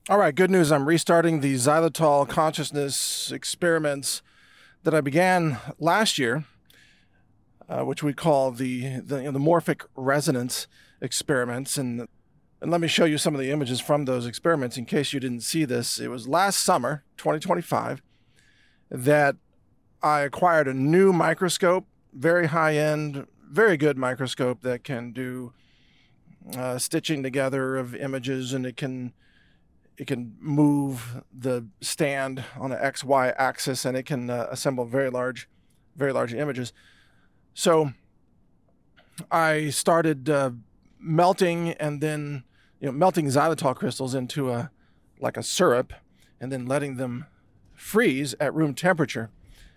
All right, good news. I'm restarting the xylitol consciousness experiments that I began last year, which we call the morphic resonance experiments. And let me show you some of the images from those experiments in case you didn't see this. It was last summer, 2025, that I acquired a new microscope, very high-end, very good microscope that can do stitching together of images, and it can move the stand on an XY axis, and it can assemble very large images. So I started melting, and then melting xylitol crystals into a syrup, and then letting them freeze at room temperature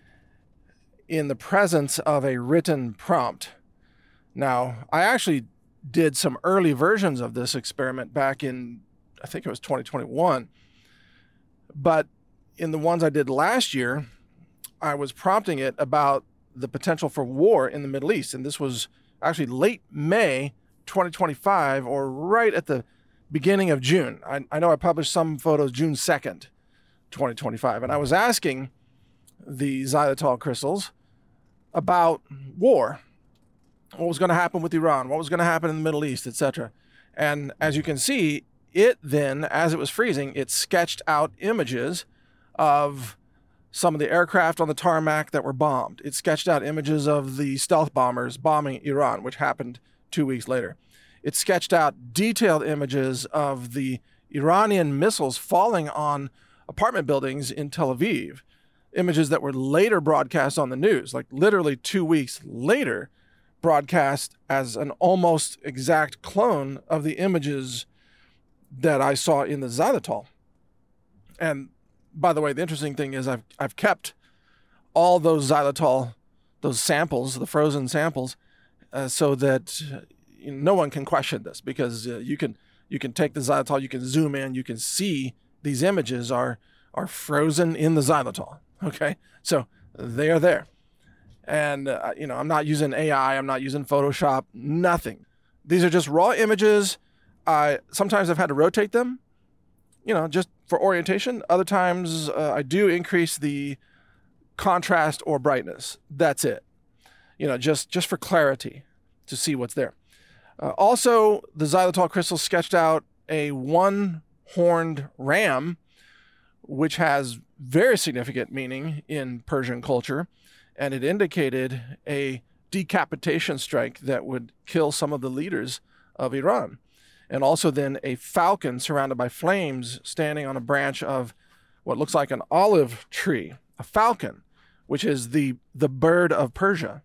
in the presence of a written prompt. Now, I actually did some early versions of this experiment back in, I think it was 2021. But in the ones I did last year, I was prompting it about the potential for war in the Middle East. And this was actually late May 2025, or right at the beginning of June. I know I published some photos June 2nd, 2025. And I was asking the xylitol crystals about war, what was going to happen with Iran, what was going to happen in the Middle East, etc. And as you can see, it then, as it was freezing, it sketched out images of some of the aircraft on the tarmac that were bombed. It sketched out images of the stealth bombers bombing Iran, which happened 2 weeks later. It sketched out detailed images of the Iranian missiles falling on apartment buildings in Tel Aviv, images that were later broadcast on the news, like literally 2 weeks later, broadcast as an almost exact clone of the images that I saw in the xylitol. And by the way, the interesting thing is I've kept all those xylitol, those samples, the frozen samples, so that no one can question this, because you can take the xylitol, you can zoom in, you can see these images are frozen in the xylitol. Okay, so they are there, and I'm not using AI, I'm not using Photoshop, nothing. These are just raw images. Sometimes I've had to rotate them, just for orientation. Other times I do increase the contrast or brightness. That's it. Just for clarity to see what's there. Also, the xylitol crystals sketched out a one-horned ram, which has very significant meaning in Persian culture, and it indicated a decapitation strike that would kill some of the leaders of Iran. And also then a falcon surrounded by flames standing on a branch of what looks like an olive tree, a falcon, which is the bird of Persia.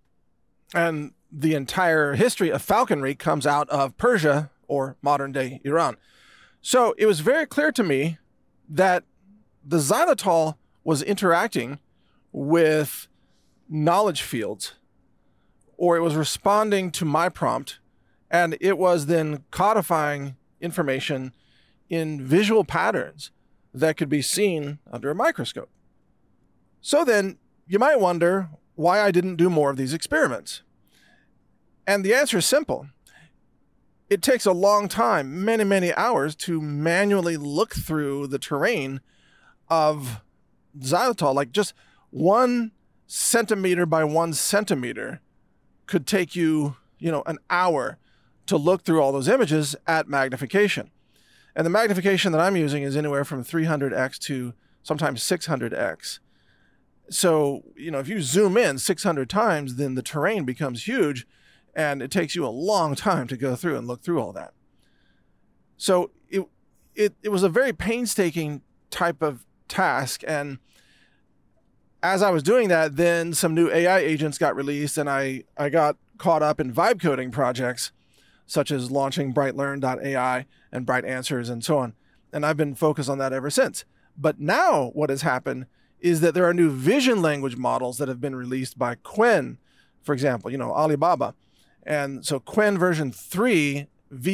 And the entire history of falconry comes out of Persia, or modern-day Iran. So it was very clear to me that the xylitol was interacting with knowledge fields, or it was responding to my prompt, and it was then codifying information in visual patterns that could be seen under a microscope. So then you might wonder why I didn't do more of these experiments. And the answer is simple. It takes a long time, many, many hours, to manually look through the terrain of xylitol. Like just 1 centimeter by 1 centimeter could take you, an hour to look through all those images at magnification. And the magnification that I'm using is anywhere from 300x to sometimes 600x. So, if you zoom in 600 times, then the terrain becomes huge, and it takes you a long time to go through and look through all that. So it was a very painstaking type of task. And as I was doing that, then some new AI agents got released, and I got caught up in vibe coding projects, such as launching BrightLearn.ai and Bright Answers and so on. And I've been focused on that ever since. But now what has happened is that there are new vision language models that have been released by Qwen, for example, Alibaba. And so Qwen version 3,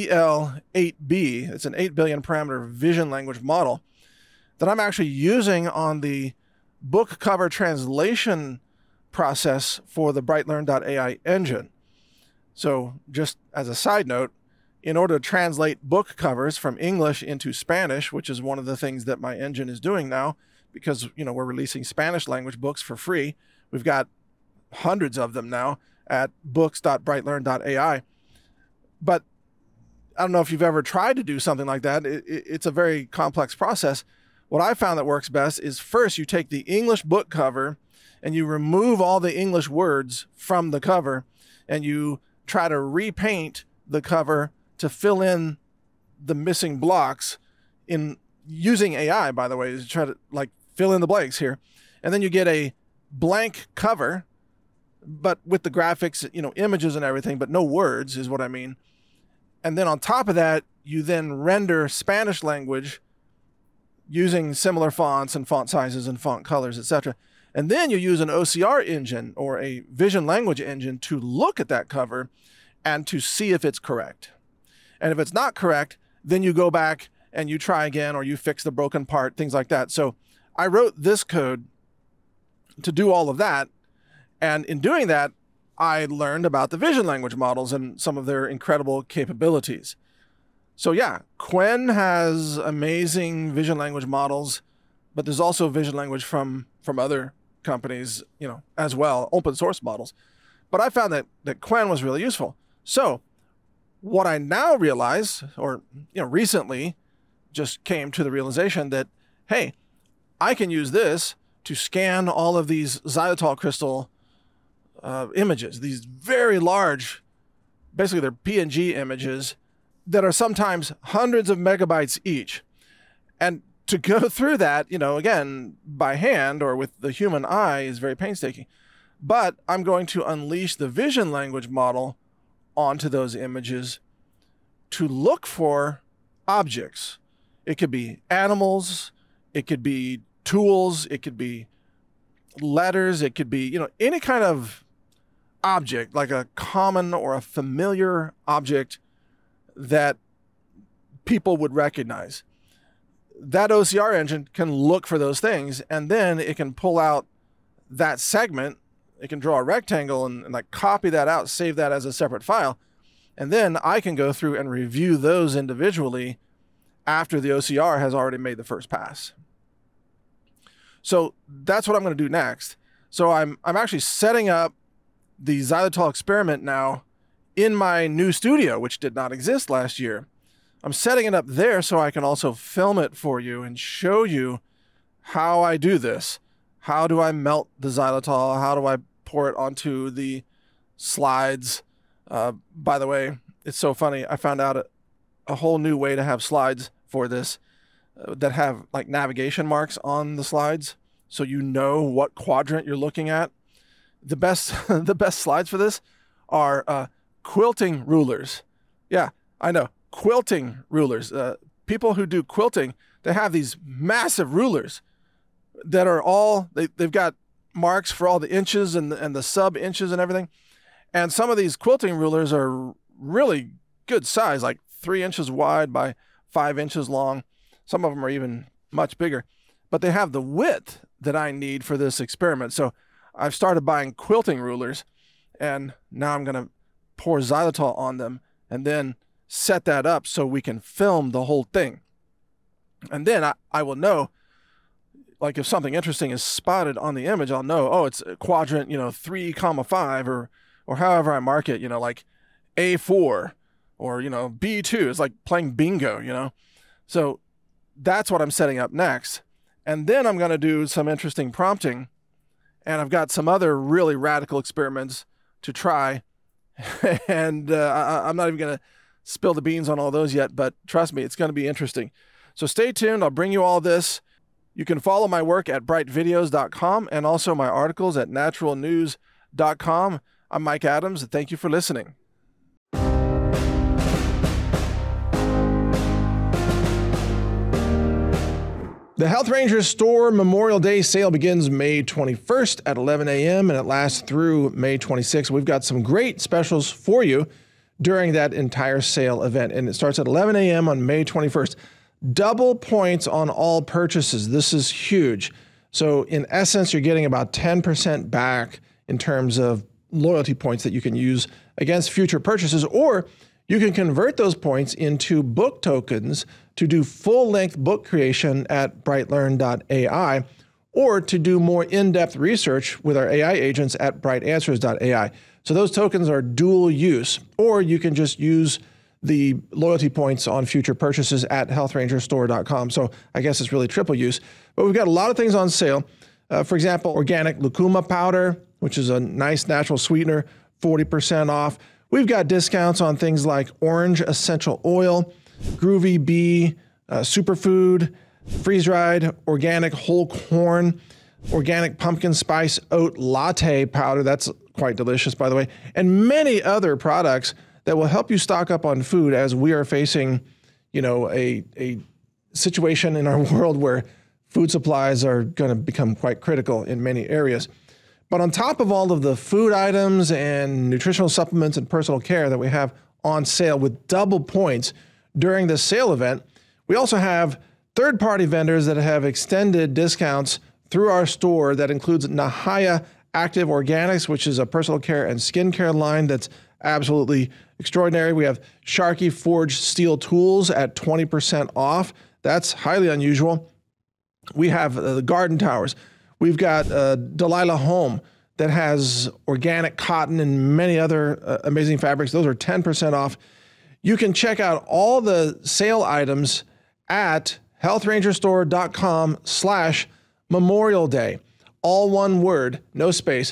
VL8B, it's an 8 billion parameter vision language model that I'm actually using on the book cover translation process for the BrightLearn.ai engine. So just as a side note, in order to translate book covers from English into Spanish, which is one of the things that my engine is doing now, because, we're releasing Spanish language books for free. We've got hundreds of them now at books.brightlearn.ai. But I don't know if you've ever tried to do something like that. It's a very complex process. What I found that works best is first you take the English book cover and you remove all the English words from the cover, and you try to repaint the cover to fill in the missing blocks in using AI, by the way, to try to fill in the blanks here. And then you get a blank cover, but with the graphics, images and everything, but no words is what I mean. And then on top of that, you then render Spanish language using similar fonts and font sizes and font colors, etc. And then you use an OCR engine or a vision language engine to look at that cover and to see if it's correct. And if it's not correct, then you go back and you try again, or you fix the broken part, things like that. So I wrote this code to do all of that. And in doing that, I learned about the vision language models and some of their incredible capabilities. So yeah, Qwen has amazing vision language models, but there's also vision language from other companies, as well, open source models. But I found that Qwen was really useful. So what I now realize, or recently just came to the realization that, hey, I can use this to scan all of these xylitol crystal images, these very large, basically they're PNG images that are sometimes hundreds of megabytes each. And to go through that, again, by hand or with the human eye is very painstaking. But I'm going to unleash the vision language model onto those images to look for objects. It could be animals, it could be tools, it could be letters, it could be, any kind of object, like a common or a familiar object that people would recognize. That OCR engine can look for those things, and then it can pull out that segment. It can draw a rectangle and copy that out, save that as a separate file. And then I can go through and review those individually after the OCR has already made the first pass. So that's what I'm going to do next. So I'm actually setting up the xylitol experiment now in my new studio, which did not exist last year. I'm setting it up there so I can also film it for you and show you how I do this. How do I melt the xylitol? How do I pour it onto the slides? By the way, it's so funny. I found out a whole new way to have slides for this that have navigation marks on the slides, so you know what quadrant you're looking at. The best slides for this are quilting rulers. Yeah, I know. Quilting rulers. People who do quilting, they have these massive rulers that are all, they've got marks for all the inches and the sub inches and everything. And some of these quilting rulers are really good size, 3 inches wide by 5 inches long. Some of them are even much bigger, but they have the width that I need for this experiment. So I've started buying quilting rulers, and now I'm going to pour xylitol on them and then set that up so we can film the whole thing. And then I will know, if something interesting is spotted on the image, I'll know, oh, it's quadrant, 3,5, or however I mark it, A4 or, B2. It's like playing bingo, So that's what I'm setting up next. And then I'm going to do some interesting prompting. And I've got some other really radical experiments to try. And I'm not even going to spill the beans on all those yet, but trust me, it's going to be interesting. So stay tuned. I'll bring you all this. You can follow my work at brightvideos.com and also my articles at naturalnews.com. I'm Mike Adams, and thank you for listening. The Health Rangers Store Memorial Day sale begins May 21st at 11 a.m. and it lasts through May 26th. We've got some great specials for you during that entire sale event, and it starts at 11 a.m. on May 21st. Double points on all purchases. This is huge. So in essence, you're getting about 10% back in terms of loyalty points that you can use against future purchases, or You can convert those points into book tokens to do full-length book creation at brightlearn.ai, or to do more in-depth research with our AI agents at brightanswers.ai. So those tokens are dual use, or you can just use the loyalty points on future purchases at healthrangerstore.com. So I guess it's really triple use. But we've got a lot of things on sale. For example, organic lucuma powder, which is a nice natural sweetener, 40% off. We've got discounts on things like orange essential oil, Groovy Bee, superfood, freeze-dried organic whole corn, organic pumpkin spice oat latte powder. That's quite delicious, by the way, and many other products that will help you stock up on food as we are facing, a situation in our world where food supplies are going to become quite critical in many areas. But on top of all of the food items and nutritional supplements and personal care that we have on sale with double points during this sale event, we also have third-party vendors that have extended discounts through our store that includes Nahaya Active Organics, which is a personal care and skincare line that's absolutely extraordinary. We have Sharky Forged Steel Tools at 20% off. That's highly unusual. We have the Garden Towers. We've got Delilah Home that has organic cotton and many other amazing fabrics. Those are 10% off. You can check out all the sale items at healthrangerstore.com/Memorial Day. All one word, no space,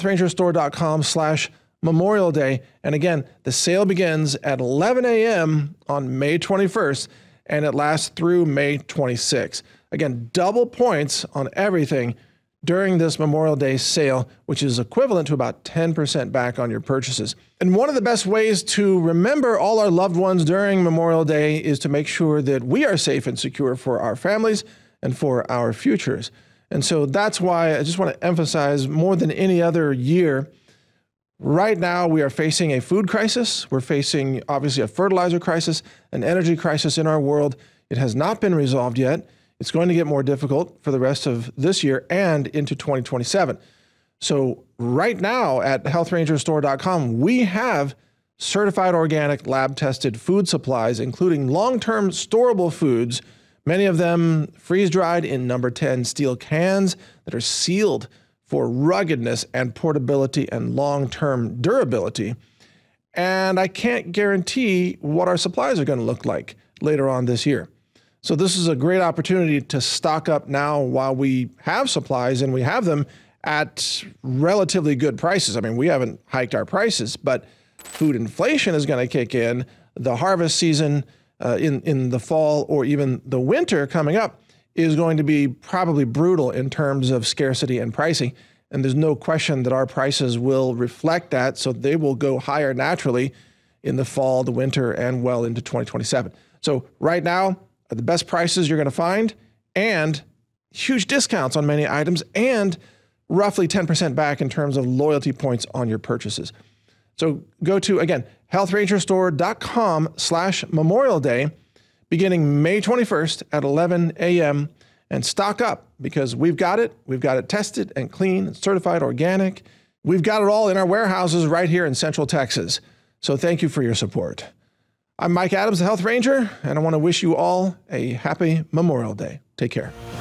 healthrangerstore.com/Memorial Day. And again, the sale begins at 11 a.m. on May 21st, and it lasts through May 26th. Again, double points on everything during this Memorial Day sale, which is equivalent to about 10% back on your purchases. And one of the best ways to remember all our loved ones during Memorial Day is to make sure that we are safe and secure for our families and for our futures. And so that's why I just want to emphasize more than any other year, right now we are facing a food crisis. We're facing, obviously, a fertilizer crisis, an energy crisis in our world. It has not been resolved yet. It's going to get more difficult for the rest of this year and into 2027. So right now at healthrangerstore.com, we have certified organic lab-tested food supplies, including long-term storable foods, many of them freeze-dried in number 10 steel cans that are sealed for ruggedness and portability and long-term durability. And I can't guarantee what our supplies are going to look like later on this year. So this is a great opportunity to stock up now while we have supplies, and we have them at relatively good prices. I mean, we haven't hiked our prices, but food inflation is going to kick in. The harvest season in the fall or even the winter coming up is going to be probably brutal in terms of scarcity and pricing. And there's no question that our prices will reflect that, so they will go higher naturally in the fall, the winter, and well into 2027. So right now, the best prices you're going to find, and huge discounts on many items, and roughly 10% back in terms of loyalty points on your purchases. So go to, again, healthrangerstore.com/Memorial Day, beginning May 21st at 11 a.m., and stock up because we've got it. We've got it tested and clean and certified organic. We've got it all in our warehouses right here in Central Texas. So thank you for your support. I'm Mike Adams, the Health Ranger, and I want to wish you all a happy Memorial Day. Take care.